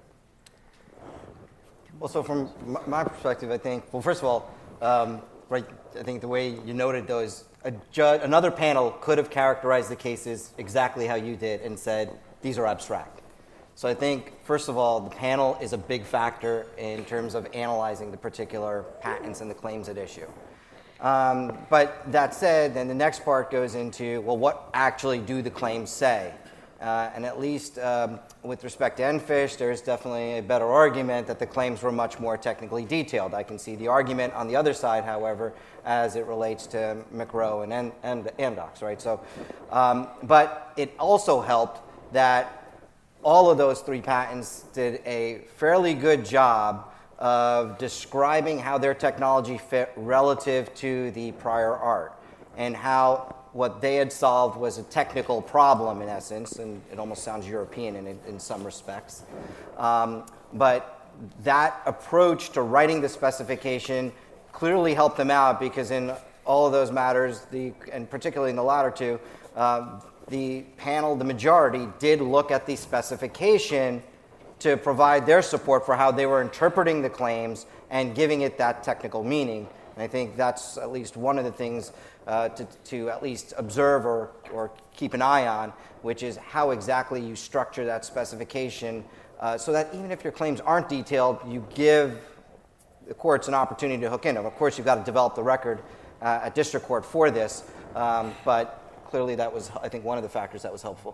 Well, so from m- my perspective, I think, well, first of all, um, right, I think the way you noted, though, is a judge, another panel could have characterized the cases exactly how you did and said, these are abstract. So I think, first of all, the panel is a big factor in terms of analyzing the particular patents and the claims at issue. Um, but that said, then the next part goes into, well, what actually do the claims say? Uh, and at least um, with respect to Enfish, there's definitely a better argument that the claims were much more technically detailed. I can see the argument on the other side, however, as it relates to McRow and, and, and Amdocs, right? So, um, but it also helped that all of those three patents did a fairly good job of describing how their technology fit relative to the prior art and how what they had solved was a technical problem in essence, and it almost sounds European in, in some respects. Um, but that approach to writing the specification clearly helped them out because in all of those matters, the, and particularly in the latter two, uh, the panel, the majority, did look at the specification to provide their support for how they were interpreting the claims and giving it that technical meaning. And I think that's at least one of the things uh, to, to at least observe or, or keep an eye on, which is how exactly you structure that specification uh, so that even if your claims aren't detailed, you give the courts an opportunity to hook in them. Of course, you've got to develop the record uh, at district court for this, um, but clearly that was, I think, one of the factors that was helpful.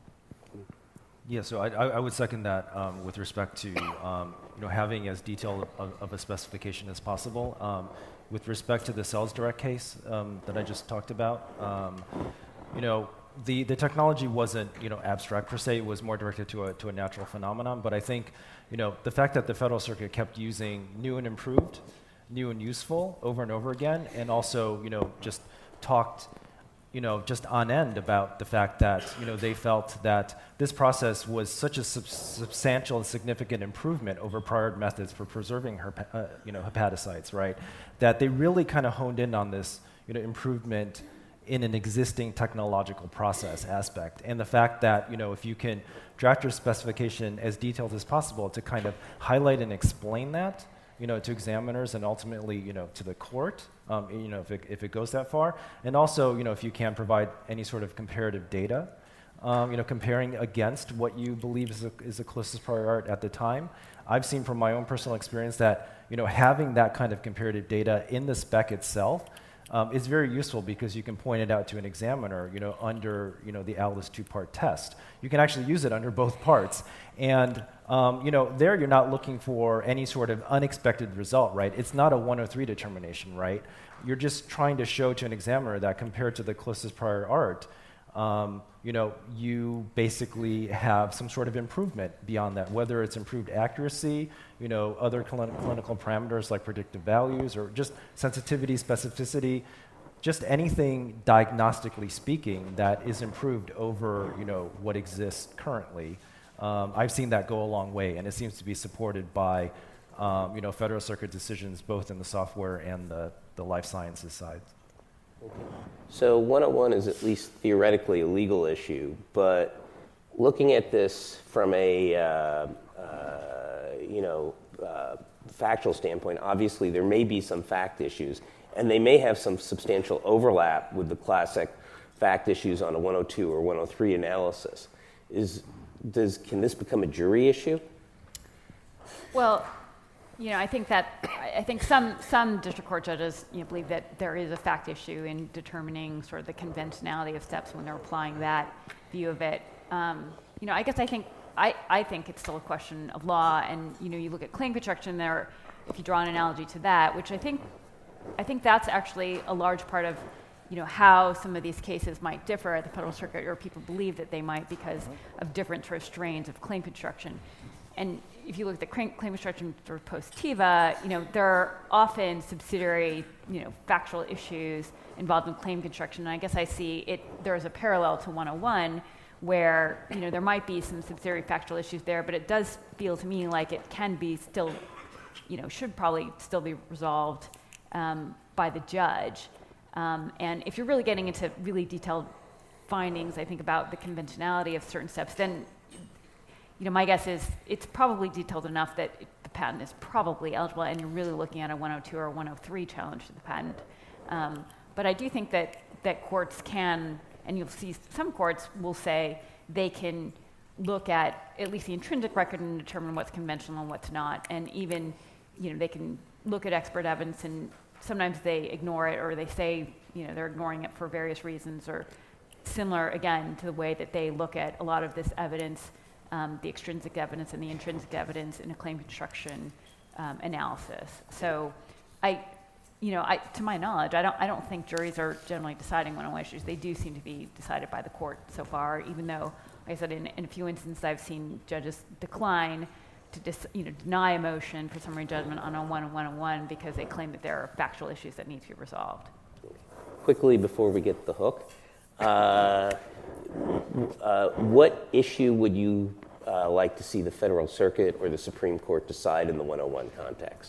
Yeah, so I, I would second that um, with respect to um, you know having as detailed of, of a specification as possible. Um, with respect to the Cells Direct case um, that I just talked about, um, you know the, the technology wasn't you know abstract per se; it was more directed to a to a natural phenomenon. But I think you know the fact that the Federal Circuit kept using new and improved, new and useful over and over again, and also you know just talked. you know, just on end about the fact that, you know, they felt that this process was such a sub- substantial and significant improvement over prior methods for preserving, herp- uh, you know, hepatocytes, right? That they really kind of honed in on this, you know, improvement in an existing technological process aspect. And the fact that, you know, if you can draft your specification as detailed as possible to kind of highlight and explain that, you know, to examiners and ultimately, you know, to the court, um, you know, if it, if it goes that far. And also, you know, if you can provide any sort of comparative data, um, you know, comparing against what you believe is, a, is the closest prior art at the time. I've seen from my own personal experience that, you know, having that kind of comparative data in the spec itself um, is very useful because you can point it out to an examiner, you know, under, you know, the ALICE two-part test. You can actually use it under both parts. And Um, you know, there you're not looking for any sort of unexpected result, right? It's not a one oh three determination, right? You're just trying to show to an examiner that compared to the closest prior art, um, you know, you basically have some sort of improvement beyond that, whether it's improved accuracy, you know, other cl- clinical parameters like predictive values or just sensitivity, specificity, just anything diagnostically speaking that is improved over, you know, what exists currently. Um, I've seen that go a long way, and it seems to be supported by, um, you know, Federal Circuit decisions both in the software and the, the life sciences side. Okay. So one oh one is at least theoretically a legal issue, but looking at this from a uh, uh, you know uh, factual standpoint, obviously there may be some fact issues, and they may have some substantial overlap with the classic fact issues on a one oh two or one oh three analysis. Is does can this become a jury issue? Well, you know, I think that I think some some district court judges, you know, believe that there is a fact issue in determining sort of the conventionality of steps when they're applying that view of it. Um, you know, I guess I think I, I think it's still a question of law, and you know, you look at claim construction there. If you draw an analogy to that, which I think I think that's actually a large part of, you know, how some of these cases might differ at the Federal Circuit, or people believe that they might because of different sort of strains of claim construction. And if you look at the claim construction sort of post-TIVA, you know, there are often subsidiary, you know, factual issues involved in claim construction. And I guess I see it, there's a parallel to one oh one where, you know, there might be some subsidiary factual issues there, but it does feel to me like it can be still, you know, should probably still be resolved um, by the judge. Um, and if you're really getting into really detailed findings, I think, about the conventionality of certain steps, then, you know, my guess is it's probably detailed enough that it, the patent is probably eligible, and you're really looking at a one oh two or one oh three challenge to the patent. Um, but I do think that, that courts can, and you'll see some courts will say they can look at at least the intrinsic record and determine what's conventional and what's not. And even, you know, they can look at expert evidence, and sometimes they ignore it, or they say, you know, they're ignoring it for various reasons, or similar, again, to the way that they look at a lot of this evidence, um, the extrinsic evidence and the intrinsic evidence in a claim construction um, analysis. So I, you know, I, to my knowledge, I don't, I don't think juries are generally deciding one oh one issues. They do seem to be decided by the court so far, even though, like I said, in, in a few instances I've seen judges decline to dis, you know, deny a motion for summary judgment on a one oh one oh one because they claim that there are factual issues that need to be resolved. Quickly, before we get the hook, uh, uh, what issue would you uh, like to see the Federal Circuit or the Supreme Court decide in the one oh one context?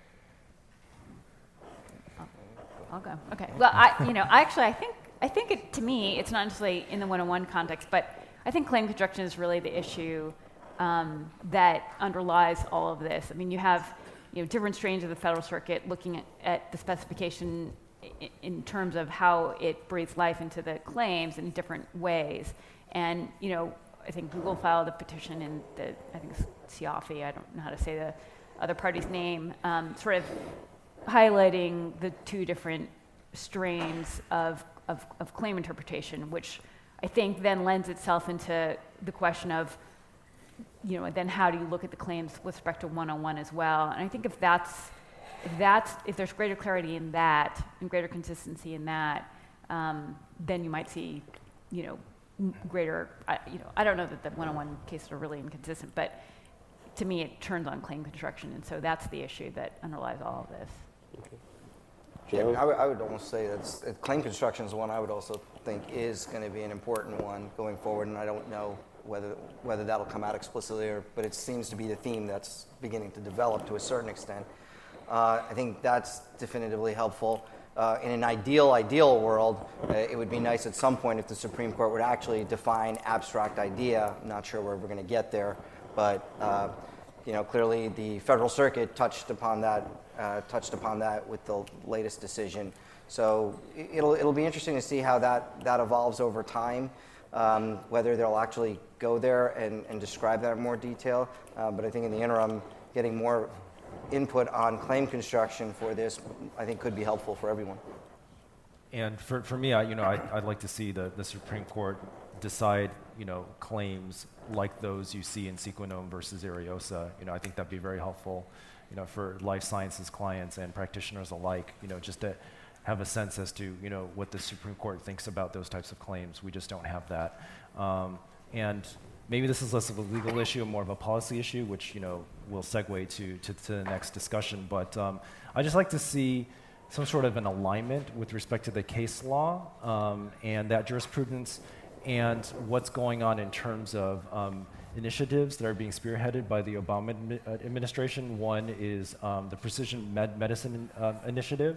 I'll go. Okay. Well, I, you know, actually, I think, I think it, to me, it's not necessarily in the one oh one context, but I think claim construction is really the issue um, that underlies all of this. I mean, you have, you know, different strains of the Federal Circuit looking at, at the specification in, in terms of how it breathes life into the claims in different ways. And, you know, I think Google filed a petition in the, I think it's SIAFI, I don't know how to say the other party's name, um, sort of highlighting the two different strains of, of, of claim interpretation, which I think then lends itself into the question of, you know, then how do you look at the claims with respect to one oh one as well? And I think if that's, if that's, if there's greater clarity in that and greater consistency in that, um, then you might see, you know, m- greater, I, you know, I don't know that the one oh one cases are really inconsistent, but to me it turns on claim construction, and so that's the issue that underlies all of this. Joe? Yeah, I, would, I would almost say that's uh, claim construction is one I would also think is going to be an important one going forward, and I don't know whether whether that'll come out explicitly, or, but it seems to be the theme that's beginning to develop to a certain extent. Uh, I think that's definitively helpful. Uh, in an ideal, ideal world, uh, it would be nice at some point if the Supreme Court would actually define abstract idea. I'm not sure where we're going to get there, but uh, you know, clearly the Federal Circuit touched upon that. Uh, touched upon that with the latest decision. So it'll it'll be interesting to see how that, that evolves over time, um, whether they'll actually go there and, and describe that in more detail. Uh, but I think in the interim, getting more input on claim construction for this, I think, could be helpful for everyone. And for, for me, I, you know, I, I'd like to see the, the Supreme Court decide, you know, claims like those you see in Sequinome versus Ariosa. You know, I think that'd be very helpful, you know, for life sciences clients and practitioners alike, you know, just to have a sense as to, you know, what the Supreme Court thinks about those types of claims. We just don't have that. Um, and maybe this is less of a legal issue and more of a policy issue, which, you know, will segue to, to, to the next discussion. But um, I just like to see some sort of an alignment with respect to the case law um, and that jurisprudence and what's going on in terms of um, initiatives that are being spearheaded by the Obama admi- administration. One is um, the Precision Med- Medicine uh, Initiative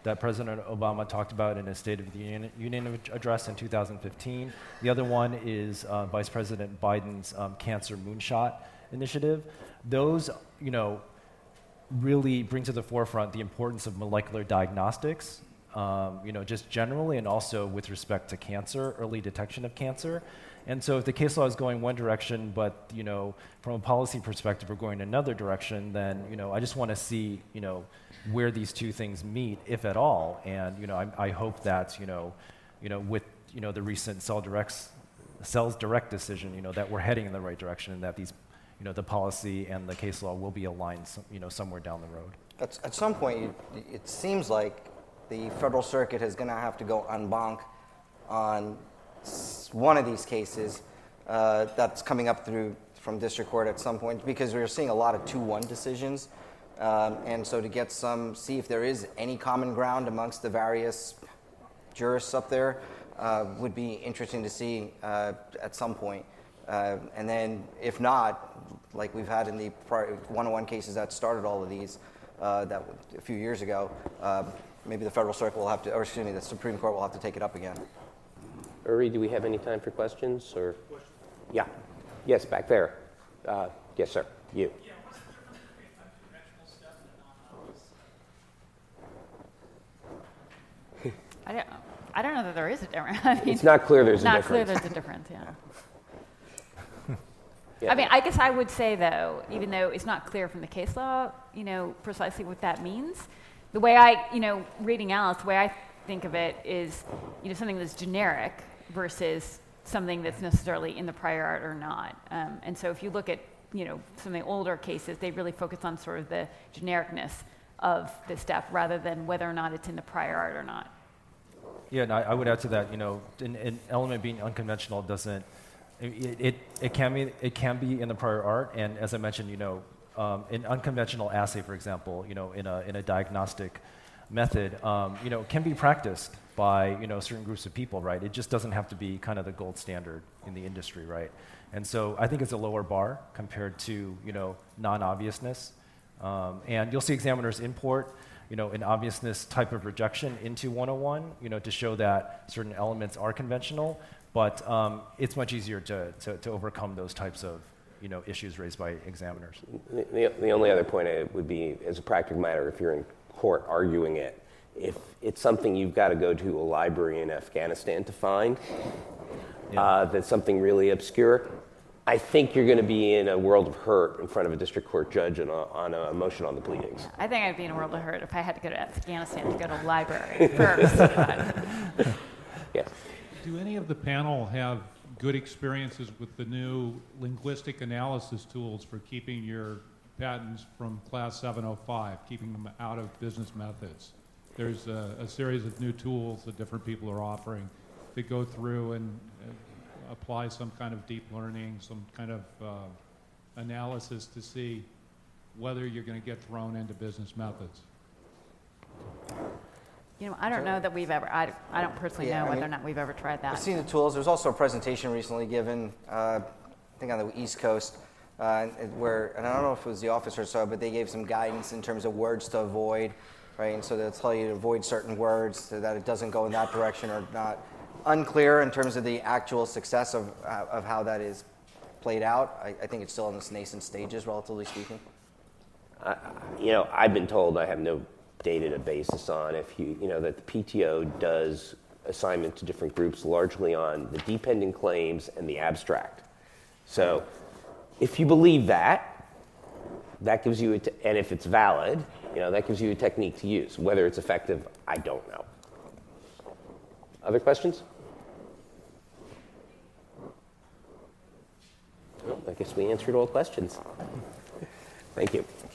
that President Obama talked about in his State of the Union, Union address in two thousand fifteen. The other one is uh, Vice President Biden's um, Cancer Moonshot initiative. Those, you know, really bring to the forefront the importance of molecular diagnostics, um, you know, just generally, and also with respect to cancer, early detection of cancer. And so if the case law is going one direction, but, you know, from a policy perspective, we're going another direction, then, you know, I just want to see, you know, where these two things meet, if at all. And, you know, I, I hope that, you know, you know, with, you know, the recent Cell Direct's, Cells Direct decision, you know, that we're heading in the right direction, and that these, you know, the policy and the case law will be aligned, you know, somewhere down the road. At, at some point, you, it seems like the Federal Circuit is going to have to go en banc on one of these cases uh, that's coming up through from district court at some point, because we're seeing a lot of two one decisions. Um, and so to get some, see if there is any common ground amongst the various jurists up there uh, would be interesting to see uh, at some point. Uh, and then if not, like we've had in the prior one oh one cases that started all of these uh, that a few years ago, uh, maybe the Federal Circuit will have to, or excuse me, the Supreme Court will have to take it up again. Uri, do we have any time for questions? Or, yeah, yes, back there. Uh, yes, sir. You. Yeah, what's the difference between unconventional stuff and non-obvious? I don't, I don't know that there is a difference. I mean, It's not clear there's a not difference. clear there's a difference, yeah. Yeah. I mean, I guess I would say, though, even though it's not clear from the case law, you know, precisely what that means, the way I, you know, reading Alice, the way I think of it is, you know, something that's generic versus something that's necessarily in the prior art or not. Um, and so if you look at, you know, some of the older cases, they really focus on sort of the genericness of the step rather than whether or not it's in the prior art or not. Yeah, and I, I would add to that, you know, an, an element being unconventional doesn't, it, it, it, can be, it can be in the prior art, and as I mentioned, you know, um, an unconventional assay, for example, you know, in a, in a diagnostic method, um, you know, can be practiced by, you know, certain groups of people, right? It just doesn't have to be kind of the gold standard in the industry, right? And so I think it's a lower bar compared to, you know, non-obviousness. Um, and you'll see examiners import, you know, an obviousness type of rejection into one oh one, you know, to show that certain elements are conventional, but um, it's much easier to, to, to overcome those types of, you know, issues raised by examiners. The, the, the only other point I would be, as a practical matter, if you're in court arguing it, if it's something you've got to go to a library in Afghanistan to find, yeah. uh, that's something really obscure, I think you're going to be in a world of hurt in front of a district court judge on a, on a motion on the pleadings. I think I'd be in a world of hurt if I had to go to Afghanistan to go to a library first. But. Yes. Do any of the panel have good experiences with the new linguistic analysis tools for keeping your patents from class seven oh five, keeping them out of business methods? There's a, a series of new tools that different people are offering to go through and uh, apply some kind of deep learning, some kind of uh, analysis to see whether you're going to get thrown into business methods. You know, I don't know that we've ever, I, I don't personally Yeah, know I whether mean, or not we've ever tried that. I've seen the tools. There's also a presentation recently given, uh, I think on the East Coast, uh, where, and I don't know if it was the office or so, but they gave some guidance in terms of words to avoid, right? And so they'll tell you to avoid certain words so that it doesn't go in that direction or not. Unclear in terms of the actual success of, uh, of how that is played out. I, I think it's still in its nascent stages, relatively speaking. Uh, you know, I've been told, I have no data to basis on, if you, you know, that the P T O does assignment to different groups largely on the dependent claims and the abstract. So if you believe that, that gives you, a te- and if it's valid, you know, that gives you a technique to use. Whether it's effective, I don't know. Other questions? Well, I guess we answered all questions. Thank you.